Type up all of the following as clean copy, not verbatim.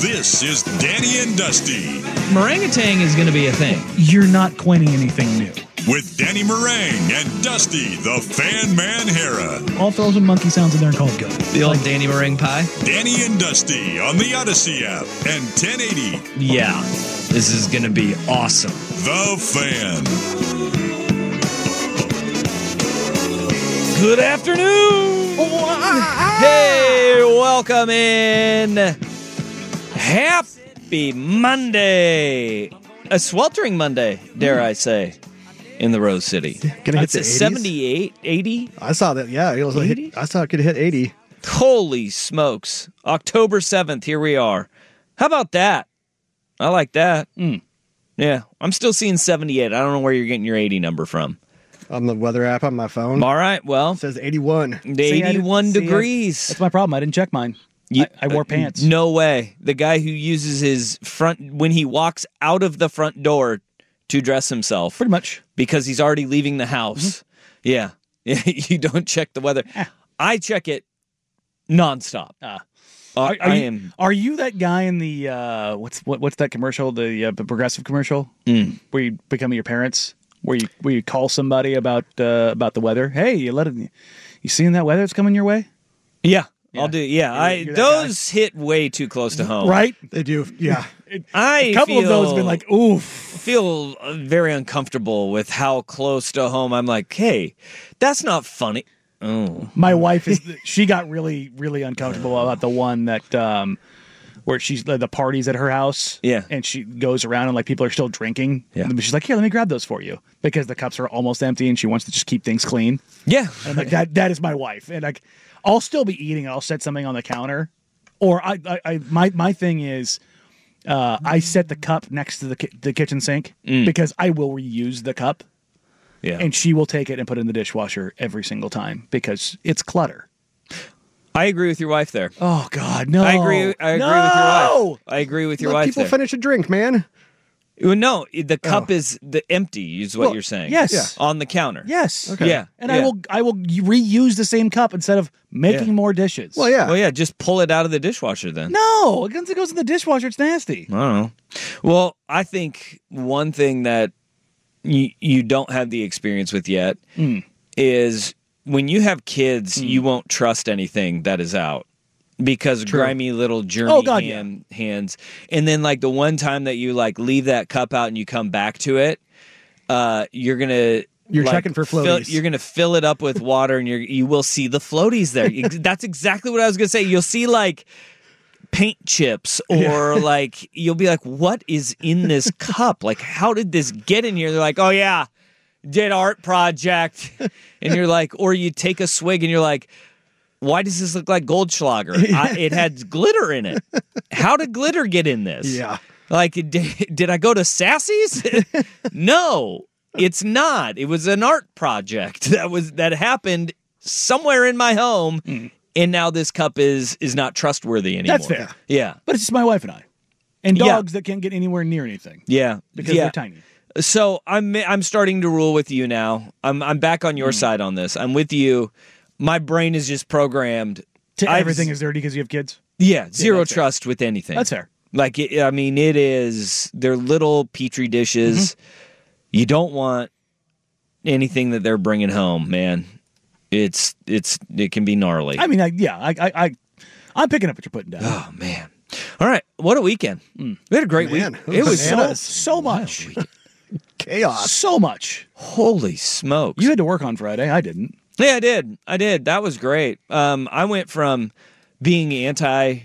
This is Danny and Dusty Meringatang is going to be a thing. You're not coining anything new. with Danny Meringue and Dusty the Fan Man Hera. I'll throw some monkey sounds in there and call it good. The old Danny Meringue pie? Danny and Dusty on the Odyssey app and 1080. Yeah, this is going to be awesome. The Fan. Good afternoon. Hey, welcome in. Happy Monday. A sweltering Monday, dare I say, in the Rose City. Gonna hit It's the a 80s? 78, 80. I saw that. Yeah, it was like 80? I saw it could hit 80. Holy smokes. October 7th, here we are. How about that? I like that. Yeah, I'm still seeing 78. I don't know where you're getting your 80 number from. On the weather app on my phone, All right, well, it says 81. the See, I didn't- 81 see, degrees. That's my problem. I didn't check mine. I wore pants. No way. The guy who uses his front, when he walks out of the front door to dress himself, Pretty much. because he's already leaving the house. Yeah. You don't check the weather. I check it nonstop. Are you that guy in the what's that commercial? The Progressive commercial where you become your parents, where you call somebody about the weather. Hey, you seeing that weather that's coming your way? Yeah. I'll do. Yeah, You're that those hit way too close to home. Right? They do. Yeah. A couple of those have been like, oof. Feel very uncomfortable with how close to home. I'm like, hey, that's not funny. Oh, My wife she got really, really uncomfortable about the one that where she's the parties at her house. Yeah. And she goes around and like people are still drinking. Yeah. And she's like, here, let me grab those for you. Because the cups are almost empty and she wants to just keep things clean. yeah. And I'm like, that is my wife. And like I'll still be eating, I'll set something on the counter. Or my thing is I set the cup next to the kitchen sink because I will reuse the cup. Yeah. And she will take it and put it in the dishwasher every single time because it's clutter. I agree with your wife there. Oh God, no! I agree with your wife. I agree with your Let wife people there. finish a drink, man. Well, no, the cup is the empty. Is what Well, you're saying? yes. Yeah. On the counter. Yes. Okay. Yeah. And yeah. I will reuse the same cup instead of making Yeah. more dishes. Well, yeah. Well, yeah. Just pull it out of the dishwasher then. No, once it goes in the dishwasher, it's nasty. I don't know. Well, I think one thing that you don't have the experience with yet is when you have kids, you won't trust anything that is out because grimy little Journey God, hands. And then like the one time that you like leave that cup out and you come back to it, you're gonna. You're checking for floaties. You're going to fill it up with water, and you will see the floaties there. That's exactly what I was going to say. You'll see like paint chips, or like you'll be like, "What is in this cup? Like, how did this get in here?" They're like, "Oh yeah, did art project," and you're like, or you take a swig, and you're like, "Why does this look like Goldschlager? It had glitter in it. How did glitter get in this?" Yeah. Like, did I go to Sassy's? No. It's not. It was an art project that happened somewhere in my home, and now this cup is not trustworthy anymore. That's fair. Yeah, But it's just my wife and I, and Yeah. dogs that can't get anywhere near anything yeah, because they're tiny. So I'm starting to rule with you now. I'm back on your side on this. I'm with you. My brain is just programmed. Everything is dirty because you have kids. Yeah, zero that's fair. trust with anything. That's fair. Like, it is. They're little petri dishes. You don't want anything that they're bringing home, man. It can be gnarly. I mean, I'm picking up what you're putting down. Oh man! All right, what a weekend! We had a great Man, week. It was bananas. So much, Chaos. so much. holy smokes! You had to work on Friday. I didn't. Yeah, I did. That was great. I went from being anti,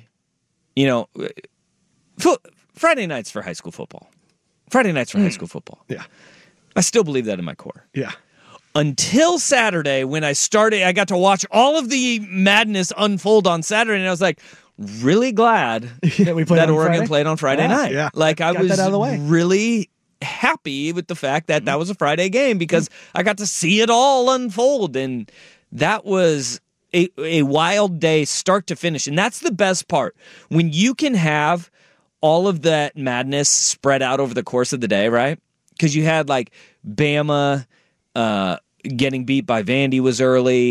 Friday nights for high school football. Friday nights for high school football. Yeah. I still believe that in my core. Yeah. Until Saturday, when I got to watch all of the madness unfold on Saturday, and I was like, really glad That we played that on Oregon Friday? played on Friday night. Yeah. Like, I Got was that out of the way. really happy with the fact that that was a Friday game because I got to see it all unfold, and that was a wild day start to finish. And that's the best part. When you can have all of that madness spread out over the course of the day, right? Because you had like Bama getting beat by Vandy was early.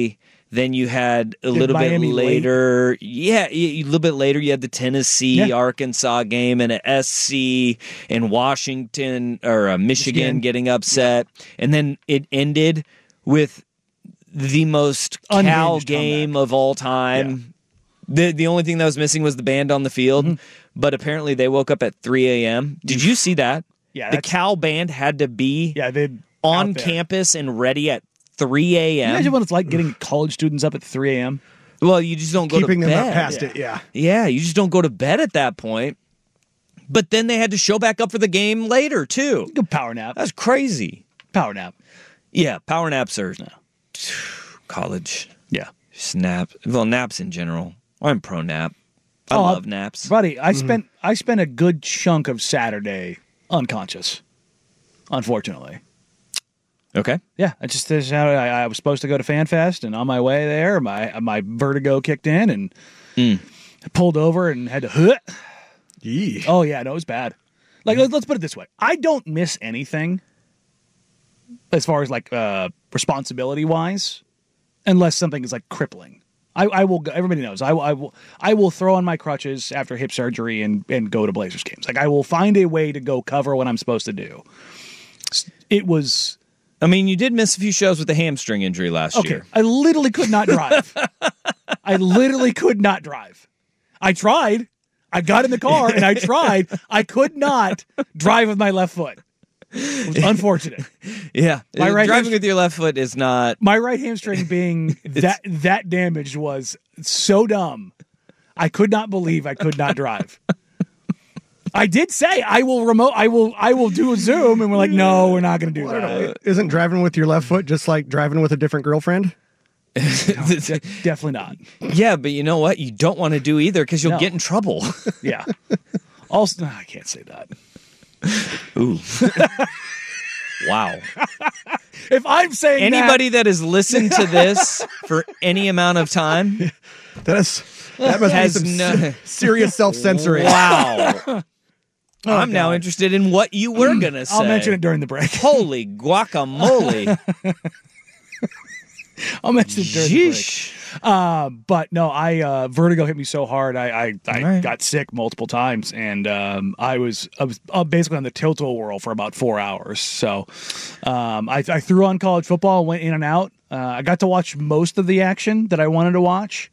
Then you had a little Miami bit later. Yeah, a little bit later you had the Tennessee Arkansas game and a SC and Washington or Michigan getting upset. And then it ended with the most Cal game of all time. Yeah. The only thing that was missing was the band on the field, but apparently they woke up at 3 a.m. Did you see that? Yeah, the Cal band had to be on campus and ready at 3 a.m. Can you imagine what it's like getting college students up at 3 a.m.? Well, you just don't go to bed. Keeping them up past it, Yeah, you just don't go to bed at that point. But then they had to show back up for the game later, too. Good power nap. That's crazy. Power nap. Yeah, power naps are college. Yeah. Snap. Well, naps in general. I'm pro nap. I love naps. Buddy, I spent a good chunk of Saturday unconscious, unfortunately. Okay. Yeah, I was supposed to go to FanFest, and on my way there, my vertigo kicked in, and I pulled over and had to. Yee. Oh yeah, no, it was bad. Like let's put it this way: I don't miss anything as far as like responsibility wise, unless something is like crippling. I will. Everybody knows. I will throw on my crutches after hip surgery and go to Blazers games. Like I will find a way to go cover what I'm supposed to do. It was. I mean, you did miss a few shows with the hamstring injury last year. I literally could not drive. I tried. I got in the car and I tried. I could not drive with my left foot. It was unfortunate. Yeah. Driving with your left foot is not... My right hamstring being that damaged was so dumb. I could not believe I could not drive. I did say I will do a Zoom, and we're like, no, we're not going to do that. Isn't driving with your left foot just like driving with a different girlfriend? No, definitely not. Yeah, but you know what? You don't want to do either because you'll get in trouble. Yeah. Also, I can't say that. Ooh. Wow. If I'm saying anybody that has listened to this for any amount of time, that must be some serious self-censoring. Wow. I'm now interested in what you were going to say. I'll mention it during the break. Holy guacamole. I'll mention it during the break. But no, vertigo hit me so hard. I got sick multiple times, and I was basically on the tilt-a-whirl for about 4 hours. So I threw on college football, went in and out. I got to watch most of the action that I wanted to watch.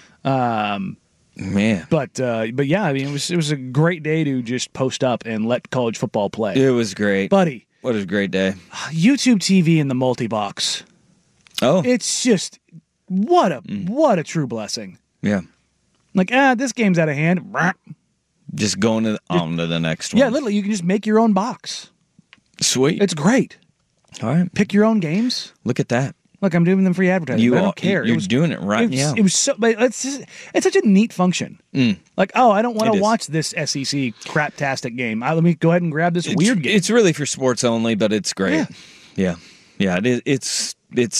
Man, but yeah, I mean, it was a great day to just post up and let college football play. It was great, buddy. What a great day! YouTube TV in the multi-box. Oh, it's just what a true blessing. Yeah, like this game's out of hand. Just going on to the next one. Yeah, literally, you can just make your own box. Sweet, it's great. All right, pick your own games. Look at that. Look, I'm doing them free advertising. But I don't care. You're doing it right. It was so. But it's such a neat function. Like, I don't want to watch this SEC craptastic game. Let me go ahead and grab this weird game. It's really for sports only, but it's great. Yeah. It's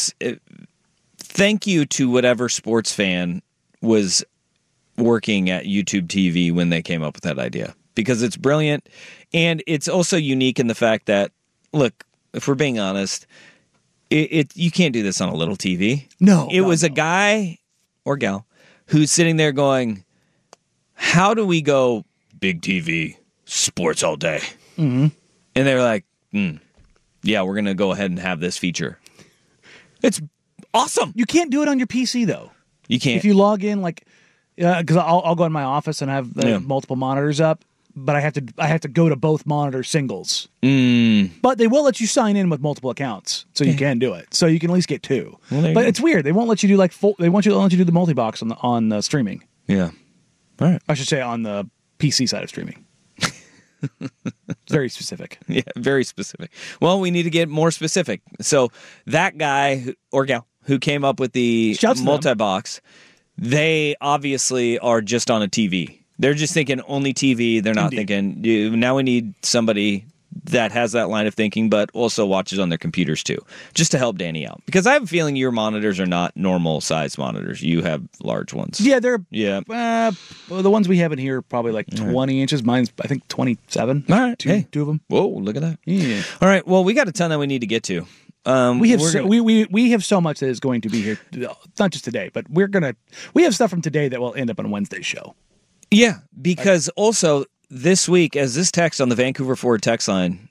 thank you to whatever sports fan was working at YouTube TV when they came up with that idea, because it's brilliant, and it's also unique in the fact that, look, if we're being honest. You can't do this on a little TV. No. It was a guy or gal who's sitting there going, how do we go big TV, sports all day? Mm-hmm. And they're like, yeah, we're going to go ahead and have this feature. It's awesome. You can't do it on your PC, though. You can't. If you log in, like, because I'll go in my office and have multiple monitors up. But I have to go to both monitor singles. But they will let you sign in with multiple accounts, so you can do it. So you can at least get two. But it's weird. They won't let you do they won't let you do the multi-box on the streaming. Yeah. All right. I should say on the PC side of streaming. It's very specific. Yeah, very specific. Well, we need to get more specific. So that guy or gal who came up with the multi-box, they obviously are just on a TV. They're just thinking only TV. They're not thinking, now we need somebody that has that line of thinking, but also watches on their computers too, just to help Danny out. Because I have a feeling your monitors are not normal size monitors. You have large ones. Yeah, they're the ones we have in here are probably like 20 inches. Mine's, I think, 27. All right. Two of them. Whoa, look at that. Yeah. All right. Well, we got a ton that we need to get to. We have so much that is going to be here, not just today, but we have stuff from today that will end up on Wednesday's show. Yeah, because also this week, as this text on the Vancouver Ford text line,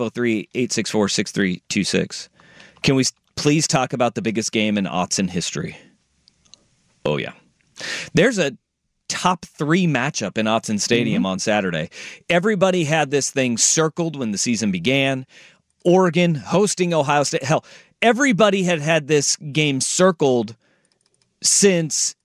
503-864-6326, can we please talk about the biggest game in Autzen history? Oh, yeah. There's a top 3 matchup in Autzen Stadium on Saturday. Everybody had this thing circled when the season began. Oregon hosting Ohio State. Hell, everybody had this game circled since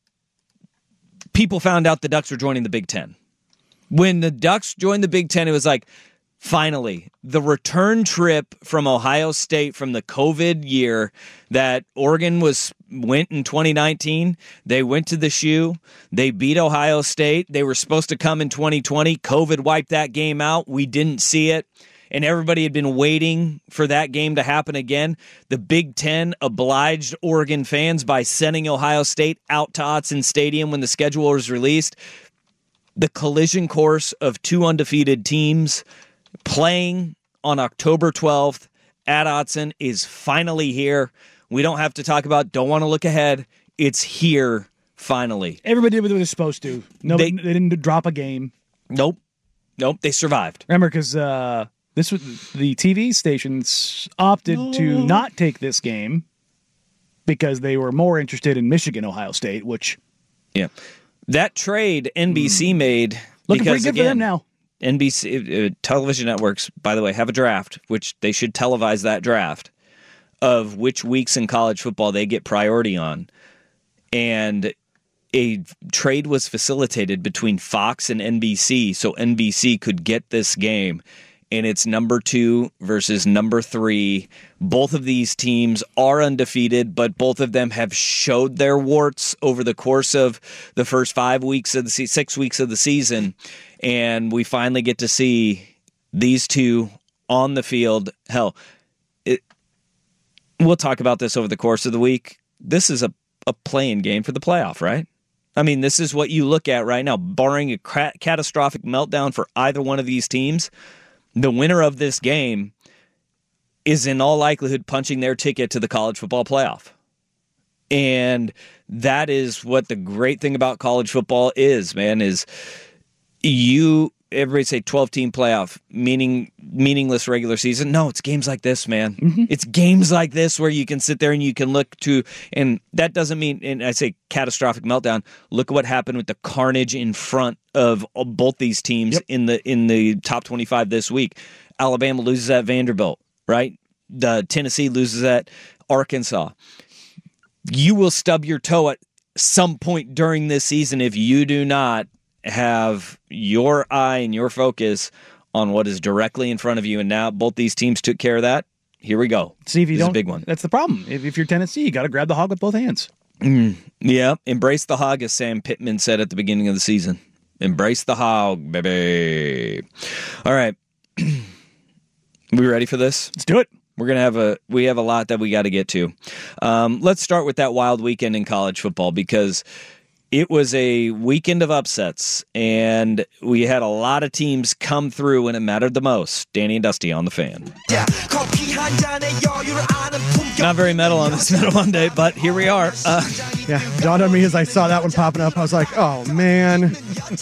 people found out the Ducks were joining the Big Ten. When the Ducks joined the Big Ten, it was like, finally, the return trip from Ohio State from the COVID year that Oregon went in 2019. They went to the Shoe. They beat Ohio State. They were supposed to come in 2020. COVID wiped that game out. We didn't see it. And everybody had been waiting for that game to happen again. The Big Ten obliged Oregon fans by sending Ohio State out to Autzen Stadium when the schedule was released. The collision course of 2 undefeated teams playing on October 12th at Autzen is finally here. We don't have to talk about, don't want to look ahead. It's here, finally. Everybody did what they were supposed to. They didn't drop a game. Nope. They survived. Remember, because this was the TV stations opted to not take this game because they were more interested in Michigan, Ohio State, which... Yeah. That trade NBC made... Looking pretty good for them now. NBC television networks, by the way, have a draft, which they should televise that draft of which weeks in college football they get priority on. And a trade was facilitated between Fox and NBC so NBC could get this game. And it's number 2 versus number 3. Both of these teams are undefeated, but both of them have showed their warts over the course of the first 6 weeks of the season. And we finally get to see these two on the field. Hell, we'll talk about this over the course of the week. This is a play-in game for the playoff, right? I mean, this is what you look at right now. Barring a catastrophic meltdown for either one of these teams, the winner of this game is in all likelihood punching their ticket to the college football playoff. And that is what the great thing about college football is, man, is everybody say 12-team playoff, meaningless regular season. No, it's games like this, man. Mm-hmm. It's games like this where you can sit there and you can look to, and that doesn't mean, and I say catastrophic meltdown, look at what happened with the carnage in front of both these teams in the top 25 this week. Alabama loses at Vanderbilt, right? Tennessee loses at Arkansas. You will stub your toe at some point during this season if you do not have your eye and your focus on what is directly in front of you. And now both these teams took care of that. Here we go. See, if you this don't, is a big one. That's the problem. If you're Tennessee, you got to grab the hog with both hands. Yeah, embrace the hog, as Sam Pittman said at the beginning of the season. Embrace the hog, baby. All right. We ready for this? Let's do it. We have a lot that we got to get to. Let's start with that wild weekend in college football, because it was a weekend of upsets, and we had a lot of teams come through when it mattered the most. Danny and Dusty on the Fan. Not very metal on this Metal Monday, but here we are. Dawned on me as I saw that one popping up. I was like, oh, man.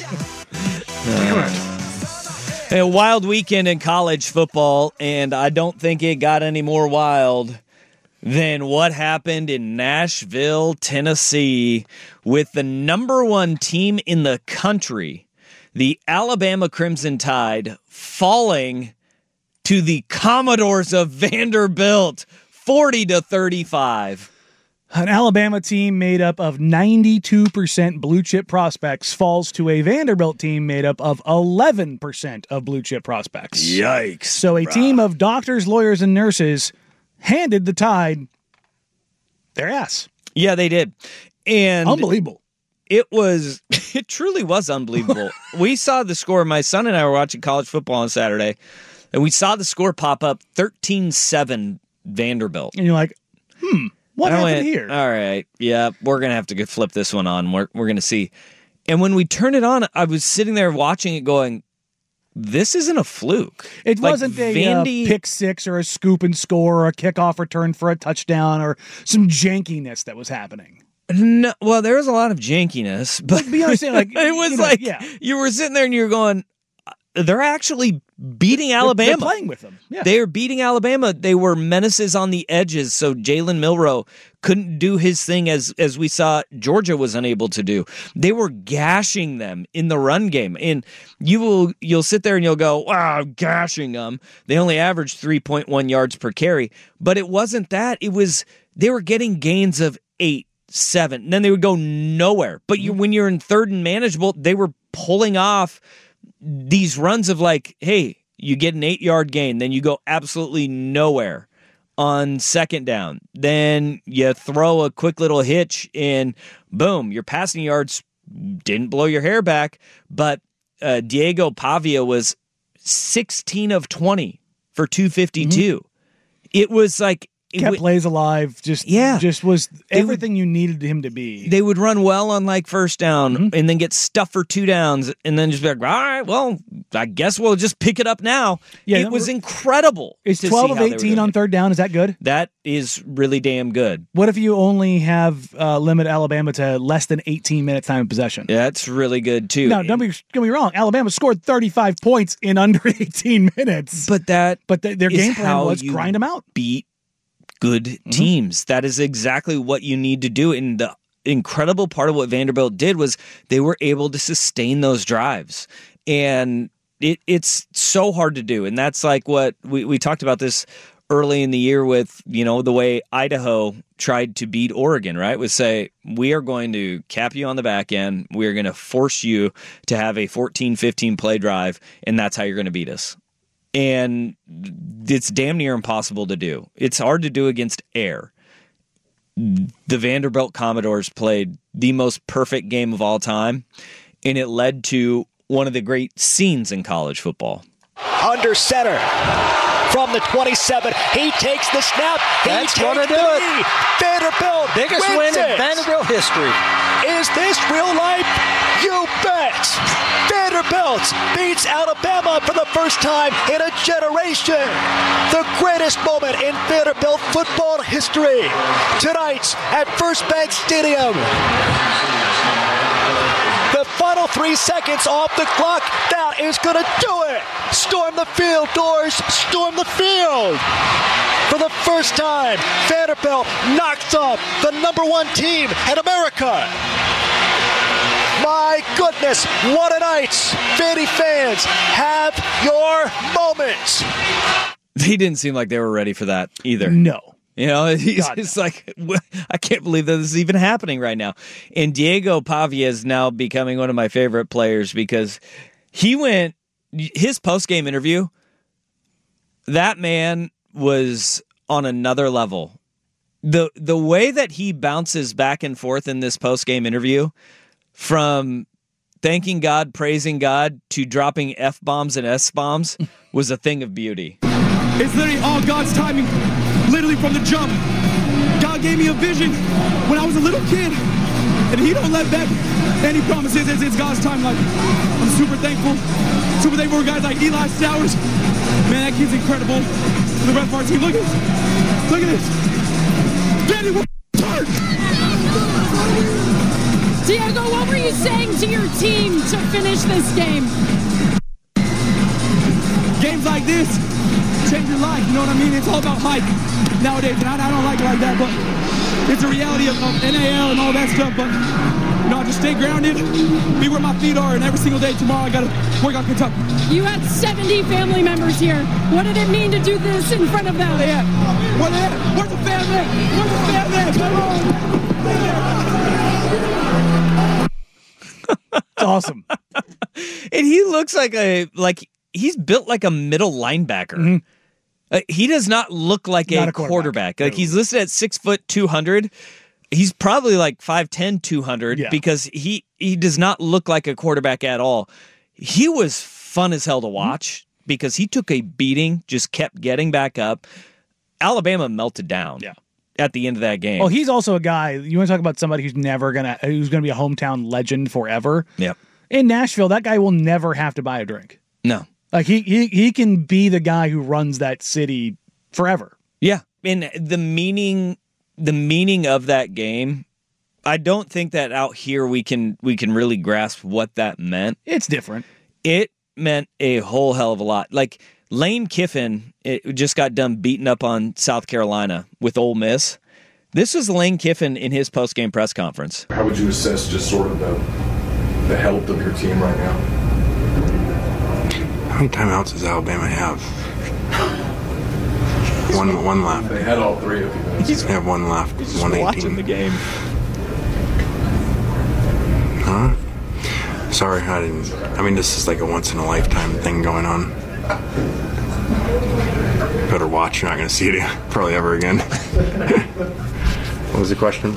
A wild weekend in college football, and I don't think it got any more wild than what happened in Nashville, Tennessee, with the number 1 team in the country, the Alabama Crimson Tide, falling to the Commodores of Vanderbilt, 40-35. An Alabama team made up of 92% blue chip prospects falls to a Vanderbilt team made up of 11% of blue chip prospects. Yikes. So a team of doctors, lawyers, and nurses handed the Tide their ass. Yeah, they did. And unbelievable. It truly was unbelievable. We saw the score. My son and I were watching college football on Saturday, and we saw the score pop up 13-7 Vanderbilt. And you're like, what happened here? All right, yeah, we're going to have to flip this one on. We're going to see. And when we turned it on, I was sitting there watching it going, this isn't a fluke. It wasn't a pick six or a scoop and score or a kickoff return for a touchdown or some jankiness that was happening. No, well, there was a lot of jankiness, but you understand, like, it was you were sitting there and you were going, they're actually beating Alabama. They're playing with them. Yeah. They are beating Alabama. They were menaces on the edges, so Jalen Milroe couldn't do his thing as we saw Georgia was unable to do. They were gashing them in the run game. And you'll sit there and you'll go, wow, gashing them. They only averaged 3.1 yards per carry. But it wasn't that. It was they were getting gains of 8, 7. And then they would go nowhere. But when you're in third and manageable, they were pulling off these runs of like, hey, you get an 8-yard gain, then you go absolutely nowhere on second down. Then you throw a quick little hitch and boom, your passing yards didn't blow your hair back. But Diego Pavia was 16 of 20 for 252. Mm-hmm. It was like, kept plays alive, just was everything you needed him to be. They would run well on like first down and then get stuffed for 2 downs and then just be like, all right, well, I guess we'll just pick it up now. Yeah, it was incredible. Is 12 of 18 on third down, is that good? That is really damn good. What if you only have limit Alabama to less than 18 minutes time of possession? Yeah, that's really good too. No, don't get me wrong. Alabama scored 35 points in under 18 minutes. But their game plan was grind them out. Beat good teams. That is exactly what you need to do. And the incredible part of what Vanderbilt did was they were able to sustain those drives. And it's so hard to do. And that's like what we talked about this early in the year with, the way Idaho tried to beat Oregon, right? Was say, we are going to cap you on the back end. We're going to force you to have a 14, 15 play drive. And that's how you're going to beat us. And it's damn near impossible to do. It's hard to do against air. The Vanderbilt Commodores played the most perfect game of all time, and it led to one of the great scenes in college football. Under center from the 27, he takes the snap. That's going to do it. Vanderbilt biggest win in Vanderbilt history. Is this real life? You bet. Vanderbilt beats Alabama for the first time in a generation. The greatest moment in Vanderbilt football history. Tonight at First Bank Stadium. The final 3 seconds off the clock. That is going to do it. Storm the field, Doors. Storm the field. For the first time, Vanderbilt knocks off the #1 team in America. My goodness, what a night. Vandy fans, have your moment. They didn't seem like they were ready for that either. No. It's like, I can't believe that this is even happening right now. And Diego Pavia is now becoming one of my favorite players because his post-game interview, that man was on another level. The way that he bounces back and forth in this post-game interview, from thanking God, praising God, to dropping F-bombs and S-bombs, was a thing of beauty. It's literally all God's timing. Literally from the jump, God gave me a vision when I was a little kid, and He don't let back any promises. It's God's time. Like, I'm super thankful for guys like Eli Stowers. Man, that kid's incredible. The rest of our team, look at this. Danny, we're hard. Diego, what were you saying to your team to finish this game? Games like this change your life, you know what I mean? It's all about hype nowadays, and I don't like it like that, but it's a reality of NAL and all that stuff, but I just stay grounded, be where my feet are, and every single day tomorrow I got to work on Kentucky. You had 70 family members here. What did it mean to do this in front of them? Where they at? Where's the family? Where's the family? Come on! It's awesome. And he looks like he's built like a middle linebacker. Mm-hmm. He does not look like a quarterback. Like, he's listed at 6 foot 200. He's probably like 5'10", 200 because he does not look like a quarterback at all. He was fun as hell to watch because he took a beating, just kept getting back up. Alabama melted down at the end of that game. Well, he's also a guy, you want to talk about somebody who's who's going to be a hometown legend forever? Yep. In Nashville, that guy will never have to buy a drink. No. Like he can be the guy who runs that city forever. Yeah, and the meaning of that game, I don't think that out here we can really grasp what that meant. It's different. It meant a whole hell of a lot. Like Lane Kiffin, it just got done beating up on South Carolina with Ole Miss. This was Lane Kiffin in his post-game press conference. How would you assess just sort of the health of your team right now? How many timeouts does Alabama have? One left. They had all three a few minutes ago. They have one left. He's just 118. watching the game. Huh? Sorry, I didn't. I mean, this is like a once-in-a-lifetime thing going on. Better watch. You're not going to see it probably ever again. What was the question?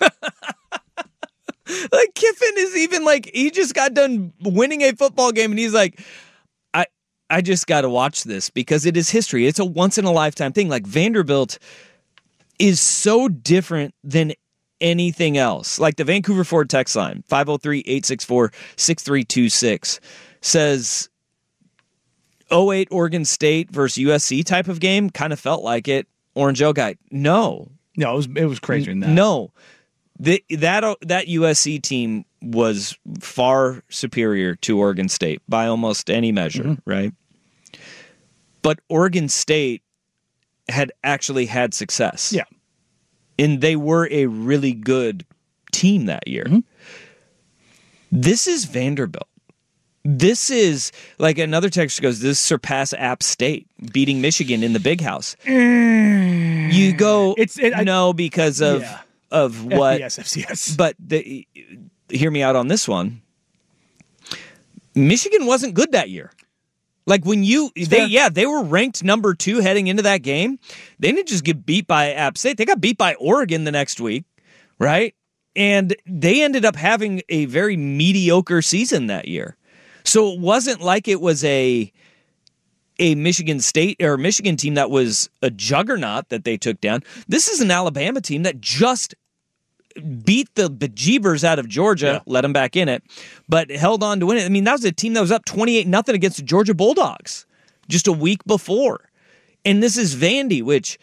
Like Kiffin is even like, he just got done winning a football game and he's like, I just got to watch this because it is history. It's a once-in-a-lifetime thing. Like Vanderbilt is so different than anything else. Like the Vancouver Ford text line, 503-864-6326, says 08 Oregon State versus USC type of game. Kind of felt like it. Orange O guy, no. No, it was crazier than that. No. That USC team was far superior to Oregon State by almost any measure, right? But Oregon State had actually had success. Yeah. And they were a really good team that year. Mm-hmm. This is Vanderbilt. This is, like another text goes, this surpass App State beating Michigan in the Big House. You go, no, because of what? FCS. But hear me out on this one. Michigan wasn't good that year. Like when they were ranked number 2 heading into that game. They didn't just get beat by App State. They got beat by Oregon the next week, right? And they ended up having a very mediocre season that year. So it wasn't like it was a Michigan State or Michigan team that was a juggernaut that they took down. This is an Alabama team that just beat the bejeebers out of Georgia, let them back in it, but held on to win it. I mean, that was a team that was up 28-0 against the Georgia Bulldogs just a week before. And this is Vandy, which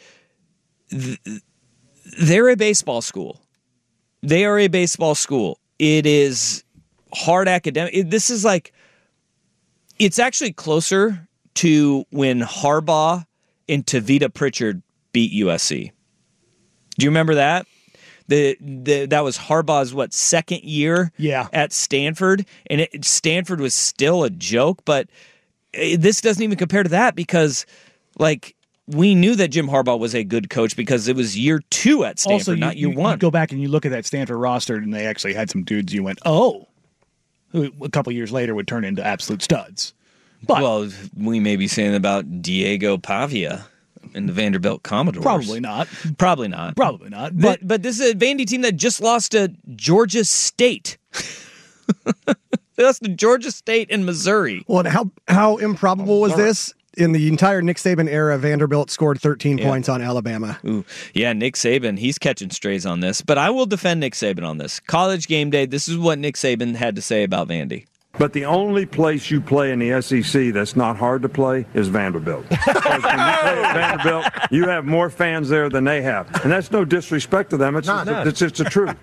they're a baseball school. They are a baseball school. It is hard academic. This is like, it's actually closer to when Harbaugh and Tavita Pritchard beat USC. Do you remember that? That was Harbaugh's second year at Stanford, and Stanford was still a joke, but this doesn't even compare to that because we knew that Jim Harbaugh was a good coach because it was year 2 at Stanford, also, not year 1. You go back and you look at that Stanford roster, and they actually had some dudes you went, oh, who a couple years later would turn into absolute studs. But, well, we may be saying about Diego Pavia and the Vanderbilt Commodores. Probably not. Probably not. But this is a Vandy team that just lost to Georgia State. They lost to Georgia State and Missouri. Well, and how improbable was this? In the entire Nick Saban era, Vanderbilt scored 13 points on Alabama. Ooh. Yeah, Nick Saban, he's catching strays on this. But I will defend Nick Saban on this. College game day, this is what Nick Saban had to say about Vandy. But the only place you play in the SEC that's not hard to play is Vanderbilt. Because when you play at Vanderbilt, you have more fans there than they have. And that's no disrespect to them. It's the truth.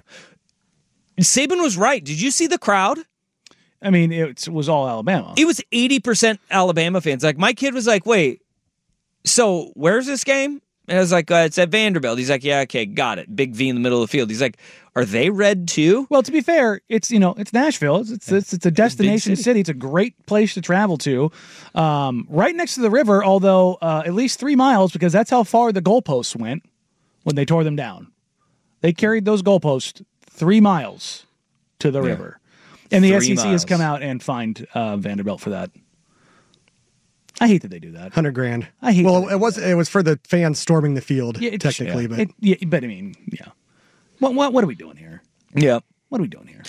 Saban was right. Did you see the crowd? I mean, it was all Alabama. It was 80% Alabama fans. Like, my kid was like, wait, so where's this game? And I was like, it's at Vanderbilt. He's like, yeah, okay, got it. Big V in the middle of the field. He's like, are they red too? Well, to be fair, it's Nashville. It's a destination city. It's a great place to travel to. Right next to the river, although at least 3 miles, because that's how far the goalposts went when they tore them down. They carried those goalposts 3 miles to the river. And the SEC has come out and fined Vanderbilt for that. I hate that they do that. $100,000. I hate. Well, it was for the fans storming the field, technically, but I mean, yeah. What are we doing here? Yeah. What are we doing here?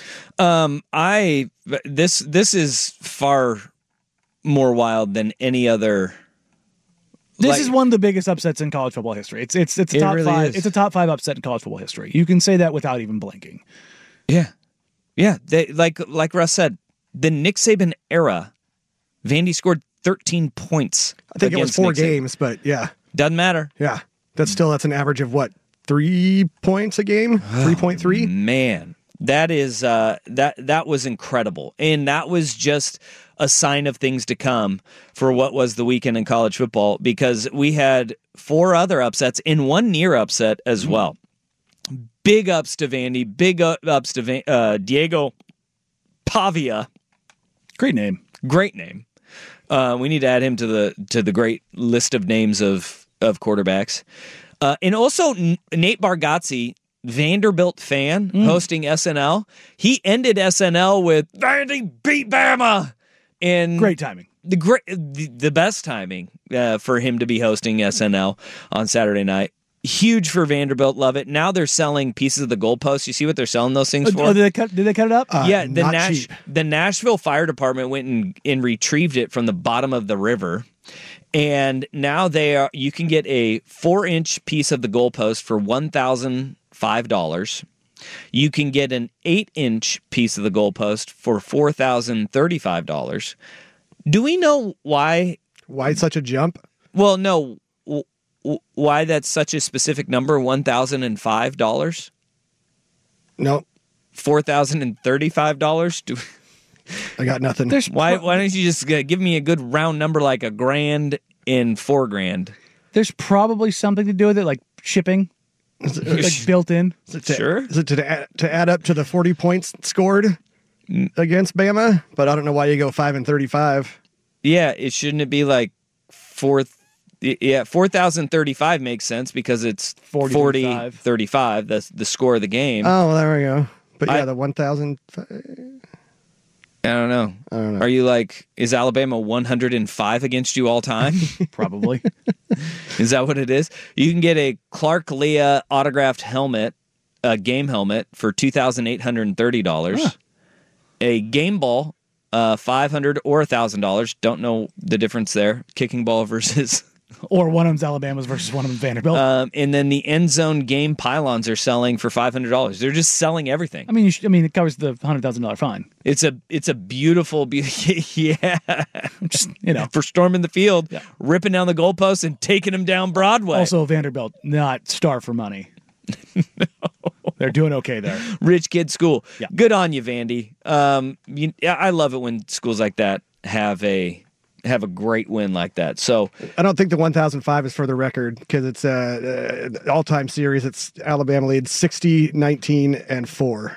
This is far more wild than any other. This is one of the biggest upsets in college football history. It's a top really 5. It's a top 5 upset in college football history. You can say that without even blinking. Yeah. Yeah, like Russ said, the Nick Saban era, Vandy scored 13 points. I think it was 4 games, but yeah. Doesn't matter. Yeah. That's an average of what? 3 points a game? 3.3? Man, that is that was incredible. And that was just a sign of things to come for what was the weekend in college football, because we had 4 other upsets and 1 near upset as well. Big ups to Vandy, big ups to Diego Pavia. Great name. Great name. We need to add him to the great list of names of quarterbacks. And also Nate Bargatze, Vanderbilt fan, hosting SNL. He ended SNL with Vandy beat Bama. And great timing. The best timing for him to be hosting SNL on Saturday night. Huge for Vanderbilt. Love it. Now they're selling pieces of the goalpost. You see what they're selling those things for? Oh, did they cut it up? Yeah, the Nashville Fire Department went and retrieved it from the bottom of the river. And now you can get a 4-inch piece of the goalpost for $1,005. You can get an 8-inch piece of the goalpost for $4,035. Do we know why? Why such a jump? Well, no. Why that's such a specific number, $1,005? No. $4,035? I got nothing. Why don't you just give me a good round number like $1,000 and $4,000? There's probably something to do with it, like shipping, like built in. Sure. Is it to add up to the 40 points scored against Bama? But I don't know why you go 5 and 35. Yeah, shouldn't it be like 4,035 makes sense because it's 40-35. That's the score of the game. Oh, well, there we go. But yeah, the 1,000. I don't know. Are you like, is Alabama 105 against you all time? Probably. Is that what it is? You can get a Clark Leah autographed helmet, a game helmet, for $2,830. Huh. A game ball, $500 or $1,000. Don't know the difference there. Kicking ball versus... Or one of them's Alabama's versus one of them's Vanderbilt. And then the end zone game pylons are selling for $500. They're just selling everything. I mean, it covers the $100,000 fine. It's a beautiful, yeah. Just, for storming the field, ripping down the goalposts and taking them down Broadway. Also, Vanderbilt not starved for money. No. They're doing okay there. Rich kid school. Yeah. Good on you, Vandy. I love it when schools like that have a great win like that. So I don't think the 1,005 is for the record because it's all-time series. It's Alabama leads 60, 19, and 4.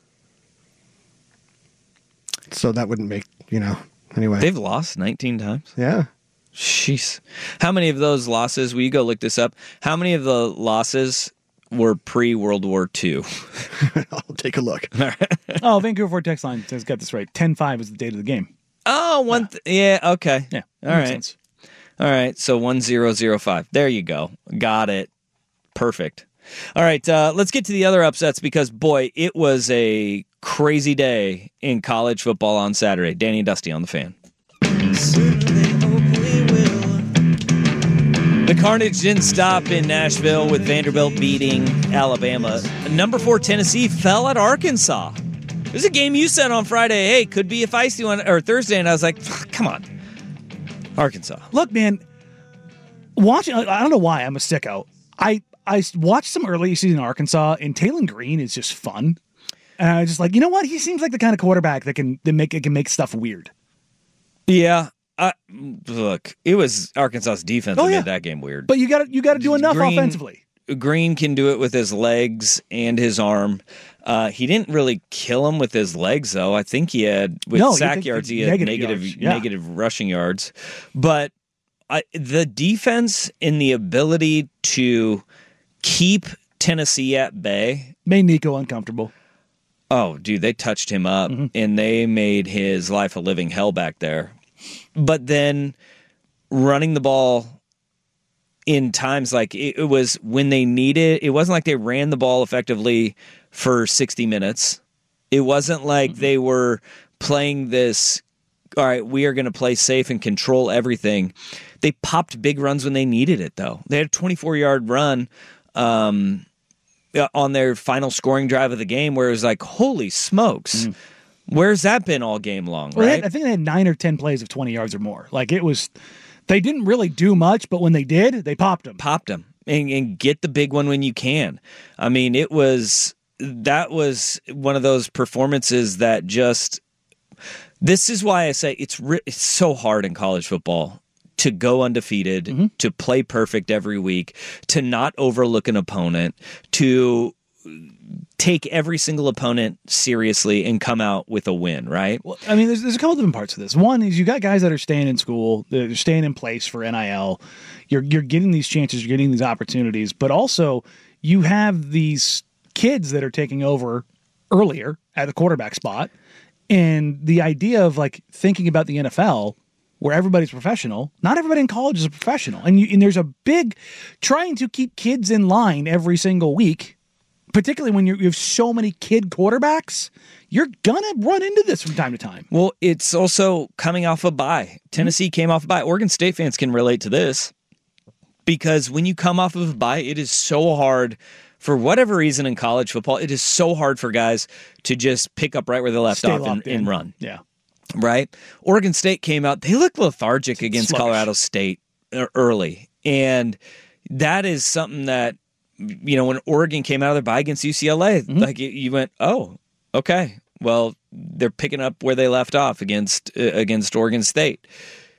So that wouldn't make, anyway. They've lost 19 times? Yeah. Jeez. How many of those losses, will you go look this up? How many of the losses were pre-World War II? I'll take a look. Vancouver Ford text line has got this right. 10-5 is the date of the game. Oh, okay. Yeah. All right. Sense. All right. So 1005. There you go. Got it. Perfect. All right. Let's get to the other upsets because, boy, it was a crazy day in college football on Saturday. Danny and Dusty on the Fan. The carnage didn't stop in Nashville with Vanderbilt beating Alabama. Number 4 Tennessee fell at Arkansas. It was a game you said on Friday, hey, could be a feisty one, or Thursday, and I was like, come on. Arkansas. Look, man, watching, I don't know why I'm a sicko. I watched some early season Arkansas, and Taylon Green is just fun. And I was just like, you know what? He seems like the kind of quarterback that can make stuff weird. Yeah. Look, it was Arkansas's defense that made that game weird. But you got to do enough offensively. Green can do it with his legs and his arm. He didn't really kill him with his legs, though. I think he had, sack yards, he had negative rushing yards. But the defense and the ability to keep Tennessee at bay made Nico uncomfortable. Oh, dude, they touched him up, and they made his life a living hell back there. But then running the ball in times like it was when they needed, it wasn't like they ran the ball effectively for 60 minutes. It wasn't like they were playing this, all right, we are going to play safe and control everything. They popped big runs when they needed it, though. They had a 24-yard run on their final scoring drive of the game where it was like, holy smokes. Where's that been all game long, Well, right? I think they had 9 or 10 plays of 20 yards or more. Like, it was, they didn't really do much, but when they did, they popped them. And get the big one when you can. I mean, that was one of those performances that just, this is why I say it's so hard in college football to go undefeated, to play perfect every week, to not overlook an opponent, to take every single opponent seriously and come out with a win, right? Well, I mean, there's a couple different parts of this. One is you got guys that are staying in school, they're staying in place for NIL. You're getting these chances, you're getting these opportunities, but also you have these kids that are taking over earlier at the quarterback spot. And the idea of like thinking about the NFL where everybody's professional, not everybody in college is a professional. And there's a big trying to keep kids in line every single week, particularly when you have so many kid quarterbacks, you're going to run into this from time to time. Well, it's also coming off a bye. Tennessee came off a bye. Oregon State fans can relate to this because when you come off of a bye, it is so hard. For whatever reason in college football, it is so hard for guys to just pick up right where they left off and run. Yeah. Right? Oregon State came out. They looked lethargic against Colorado State early. And that is something that, when Oregon came out of their bye against UCLA, like you went, oh, okay. Well, they're picking up where they left off against Oregon State.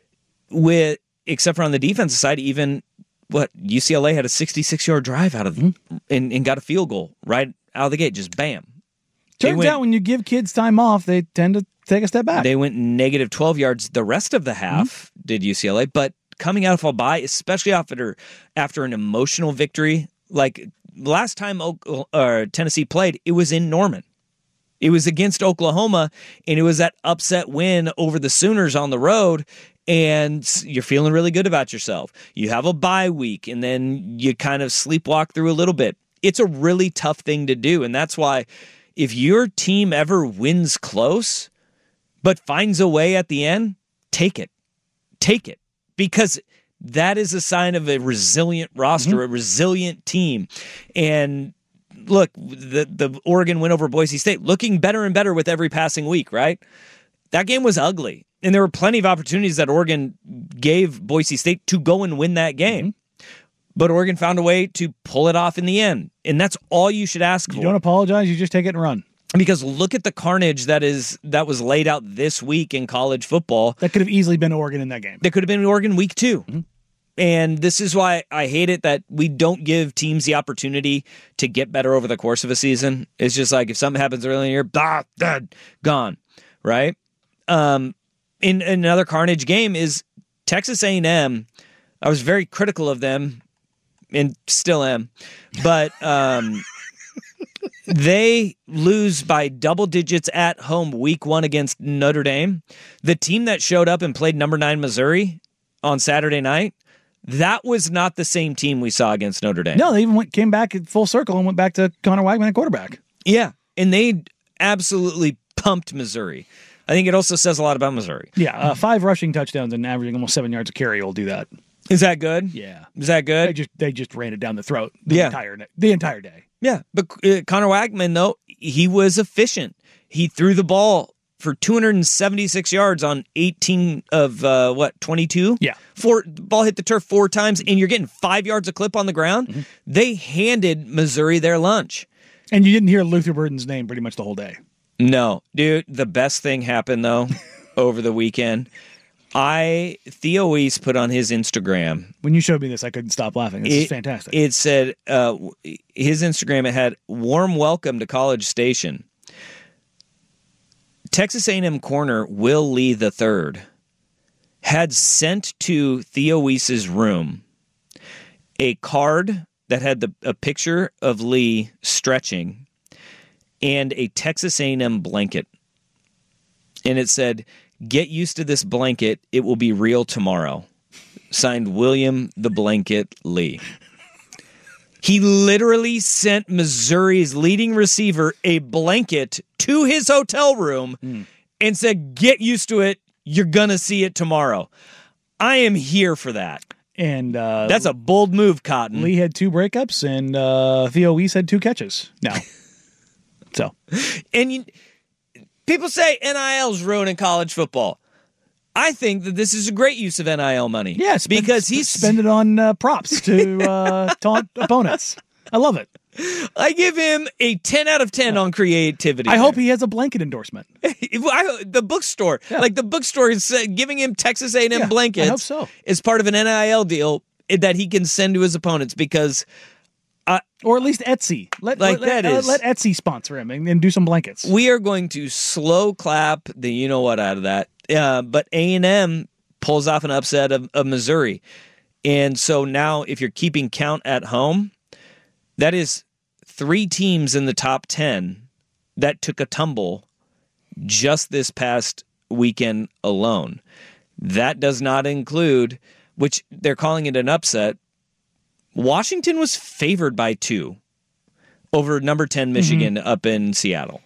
Except for on the defensive side, even UCLA had a 66-yard drive out of and got a field goal right out of the gate, just bam. Turns out when you give kids time off, they tend to take a step back. They went negative 12 yards the rest of the half, did UCLA, but coming out of a bye, especially after an emotional victory, like last time Tennessee played, it was in Norman. It was against Oklahoma, and it was that upset win over the Sooners on the road, and you're feeling really good about yourself. You have a bye week, and then you kind of sleepwalk through a little bit. It's a really tough thing to do, and that's why if your team ever wins close but finds a way at the end, take it. Take it. Because that is a sign of a resilient roster, a resilient team. And look, the Oregon win over Boise State, looking better and better with every passing week, right? That game was ugly. And there were plenty of opportunities that Oregon gave Boise State to go and win that game. But Oregon found a way to pull it off in the end. And that's all you should ask for. You don't apologize, you just take it and run. Because look at the carnage that was laid out this week in college football. That could have easily been Oregon in that game. That could have been Oregon week 2. And this is why I hate it that we don't give teams the opportunity to get better over the course of a season. It's just like if something happens early in the year, gone, right? In another carnage game is Texas A&M. I was very critical of them and still am, but they lose by double digits at home week 1 against Notre Dame. The team that showed up and played number 9 Missouri on Saturday night, that was not the same team we saw against Notre Dame. No, they even came back full circle and went back to Connor Wagman at quarterback. Yeah, and they absolutely pumped Missouri. I think it also says a lot about Missouri. Yeah, 5 rushing touchdowns and averaging almost 7 yards a carry will do that. Is that good? Yeah. Is that good? They just ran it down the throat the entire day. Yeah, but Connor Wagman, though, he was efficient. He threw the ball for 276 yards on 18 of 22? Yeah. The ball hit the turf 4 times, and you're getting 5 yards a clip on the ground. They handed Missouri their lunch. And you didn't hear Luther Burden's name pretty much the whole day. No. Dude, the best thing happened, though, over the weekend. Theo Weiss put on his Instagram. When you showed me this, I couldn't stop laughing. This is fantastic. It said, his Instagram, it had, "Warm welcome to College Station. Texas A&M corner Will Lee III had sent to Theo Weiss's room a card that had a picture of Lee stretching and a Texas A&M blanket. And it said, 'Get used to this blanket. It will be real tomorrow.' Signed, William the Blanket Lee." He literally sent Missouri's leading receiver a blanket to his hotel room and said, "Get used to it. You're going to see it tomorrow." I am here for that. And that's a bold move, Cotton. Lee had 2 breakups, and Theo Weiss had 2 catches now. So, and people say NIL's ruining college football. I think that this is a great use of NIL money. Yes, because he's spend it on props to taunt opponents. I love it. I give him a 10 out of 10 on creativity. I hope he has a blanket endorsement. The bookstore, like the bookstore is giving him Texas A&M blankets. I hope so. As part of an NIL deal that he can send to his opponents because... or at least Etsy. Let Etsy sponsor him and do some blankets. We are going to slow clap the you-know-what out of that. But A&M pulls off an upset of Missouri. And so now if you're keeping count at home, that is 3 teams in the top 10 that took a tumble just this past weekend alone. That does not include, which they're calling it an upset, Washington was favored by 2 over number 10 Michigan up in Seattle.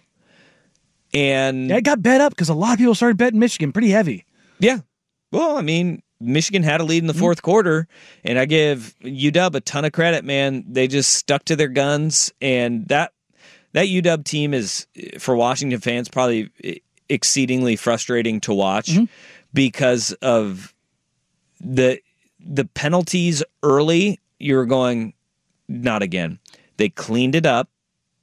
And it got bet up because a lot of people started betting Michigan pretty heavy. Yeah. Well, I mean, Michigan had a lead in the fourth quarter, and I give UW a ton of credit, man. They just stuck to their guns, and that UW team is, for Washington fans, probably exceedingly frustrating to watch because of the penalties early. You're going, not again. They cleaned it up.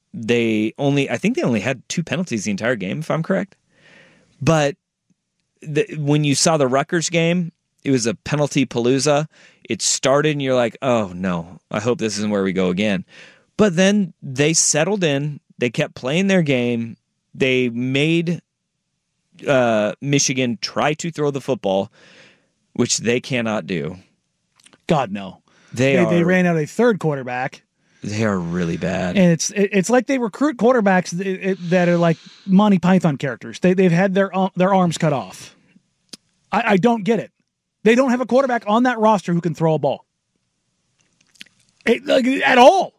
I think they only had 2 penalties the entire game, if I'm correct. But when you saw the Rutgers game, it was a penalty palooza. It started and you're like, oh no, I hope this isn't where we go again. But then they settled in. They kept playing their game. They made Michigan try to throw the football, which they cannot do. God, no. They ran out a third quarterback. They are really bad. And it's like they recruit quarterbacks that are like Monty Python characters. They've had their arms cut off. I don't get it. They don't have a quarterback on that roster who can throw a ball. At all.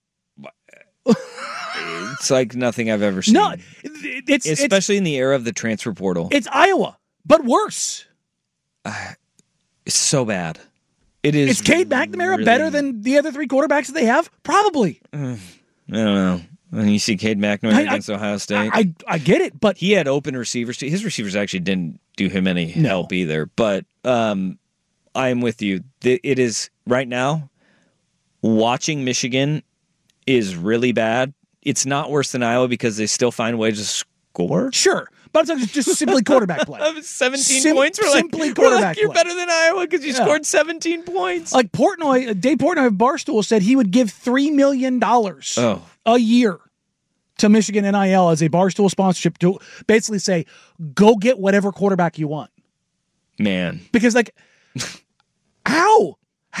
It's like nothing I've ever seen. No, especially in the era of the transfer portal. It's Iowa, but worse. It's so bad. It is. Is Cade McNamara better than the other 3 quarterbacks that they have? Probably. I don't know. When you see Cade McNamara against Ohio State, I get it, but he had open receivers. His receivers actually didn't do him any help either. But I am with you. It is right now. Watching Michigan is really bad. It's not worse than Iowa because they still find ways to score. Sure. But it's just simply quarterback play. 17 points. Simply quarterback you're play. better than Iowa because you scored 17 points. Like Dave Portnoy of Barstool said he would give $3 million a year to Michigan NIL as a Barstool sponsorship to basically say, go get whatever quarterback you want. Man. Because how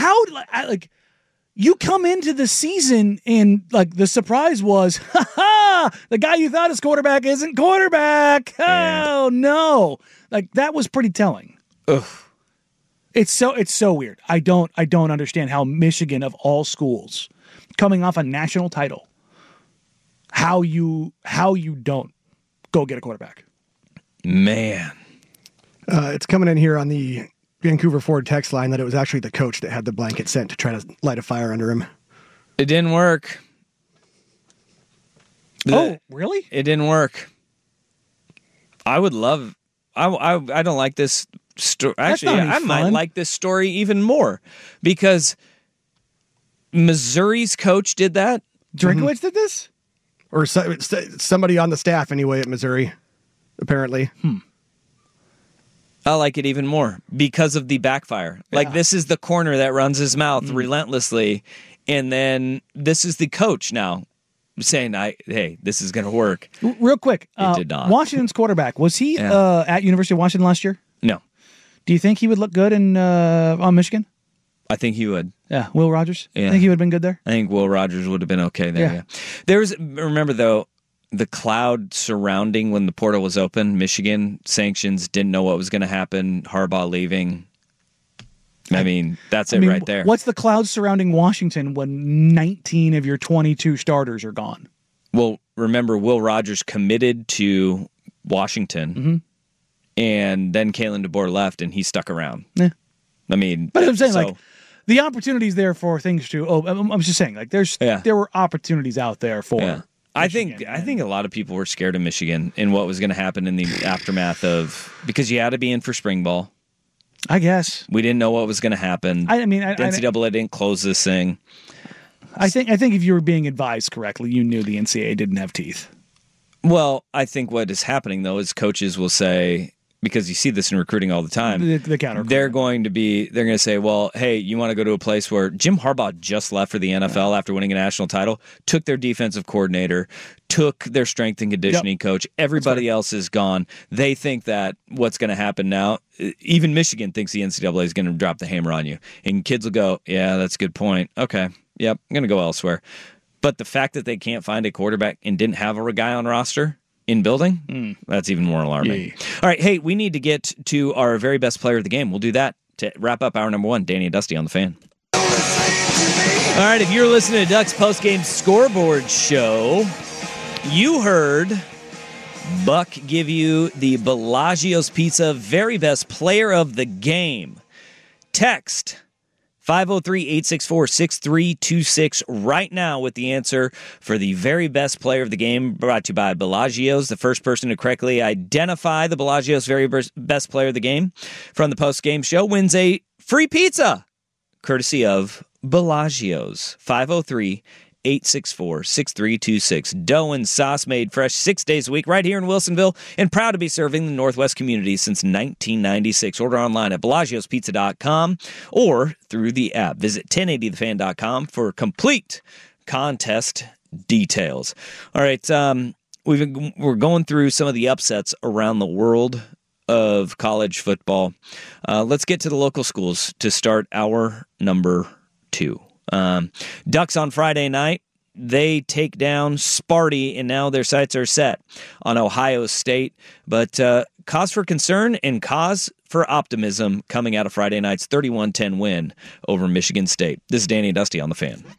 you come into the season and the surprise was, the guy you thought is quarterback isn't quarterback. Oh no. That was pretty telling. Ugh. It's so weird. I don't understand how Michigan of all schools coming off a national title, how you don't go get a quarterback. Man. It's coming in here on the Vancouver Ford text line that it was actually the coach that had the blanket sent to try to light a fire under him. It didn't work. Oh, really? It didn't work. I would love... I don't like this story. Actually, I might like this story even more because Missouri's coach did that. Drinkowitz did this? Or somebody on the staff anyway at Missouri, apparently. I like it even more because of the backfire. Yeah. This is the corner that runs his mouth relentlessly, and then this is the coach now saying, hey, this is going to work. Real quick. It did not. Washington's quarterback, was he at University of Washington last year? No. Do you think he would look good on Michigan? I think he would. Yeah, Will Rogers? Yeah. I think he would have been good there? I think Will Rogers would have been okay there, yeah. Remember, though, the cloud surrounding when the portal was open, Michigan sanctions, didn't know what was going to happen, Harbaugh leaving. I mean, that's it right there. What's the cloud surrounding Washington when 19 of your 22 starters are gone? Well, remember, Will Rogers committed to Washington, and then Kalen DeBoer left, and he stuck around. Yeah. I mean... But I'm saying, the opportunities there for things to... I'm just saying, there were opportunities out there for... Yeah. I think a lot of people were scared of Michigan and what was going to happen in the aftermath of, because you had to be in for spring ball. I guess we didn't know what was going to happen. The NCAA didn't close this thing. I think if you were being advised correctly, you knew the NCAA didn't have teeth. Well, I think what is happening though is coaches will say, because you see this in recruiting all the time, the counter. They're going to say, well, hey, you want to go to a place where Jim Harbaugh just left for the NFL after winning a national title, took their defensive coordinator, took their strength and conditioning coach. Everybody else is gone. They think that what's going to happen now, even Michigan thinks the NCAA is going to drop the hammer on you. And kids will go, yeah, that's a good point. Okay, yep, I'm going to go elsewhere. But the fact that they can't find a quarterback and didn't have a guy on roster in building, that's even more alarming. Yeah. All right, hey, we need to get to our very best player of the game. We'll do that to wrap up hour number 1. Danny and Dusty on the Fan. All right, if you're listening to Ducks postgame scoreboard show, you heard Buck give you the Bellagio's Pizza very best player of the game. Text 503-864-6326 right now with the answer for the very best player of the game, brought to you by Bellagio's. The first person to correctly identify the Bellagio's very best player of the game from the post-game show wins a free pizza, courtesy of Bellagio's. 503-864-6326. Dough and sauce made fresh 6 days a week right here in Wilsonville, and proud to be serving the Northwest community since 1996. Order online at Bellagio'sPizza.com or through the app. Visit 1080thefan.com for complete contest details. All right, we're going through some of the upsets around the world of college football. Let's get to the local schools to start hour number 2. Ducks on Friday night, they take down Sparty, and now their sights are set on Ohio State. But cause for concern and cause for optimism coming out of Friday night's 31-10 win over Michigan State. This is Danny and Dusty on the Fan.